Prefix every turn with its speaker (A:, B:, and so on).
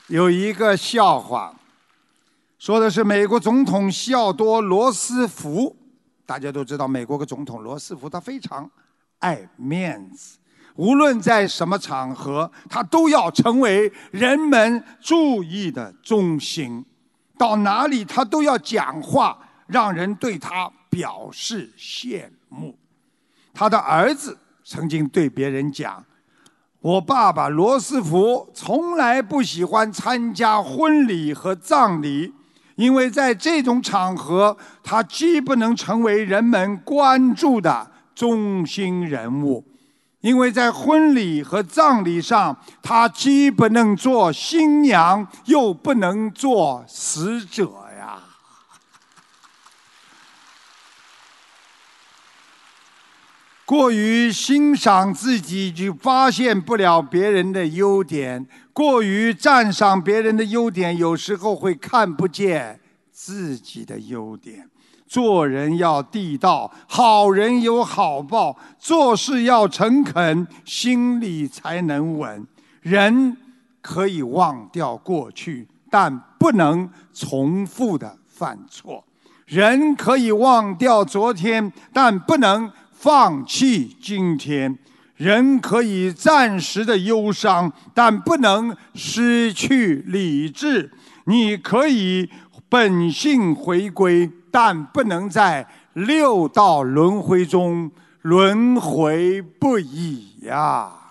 A: 有一个笑话，说的是美国总统西奥多·罗斯福。大家都知道，美国的总统罗斯福他非常爱面子，无论在什么场合，他都要成为人们注意的中心。到哪里他都要讲话，让人对他表示羡慕。他的儿子曾经对别人讲：“我爸爸罗斯福从来不喜欢参加婚礼和葬礼，因为在这种场合，他既不能成为人们关注的中心人物，因为在婚礼和葬礼上，他既不能做新娘，又不能做死者呀。”过于欣赏自己，就发现不了别人的优点；过于赞赏别人的优点，有时候会看不见自己的优点。做人要地道，好人有好报；做事要诚恳，心里才能稳。人可以忘掉过去，但不能重复的犯错；人可以忘掉昨天，但不能放弃今天。人可以暂时的忧伤，但不能失去理智。你可以本性回归，但不能在六道轮回中轮回不已呀。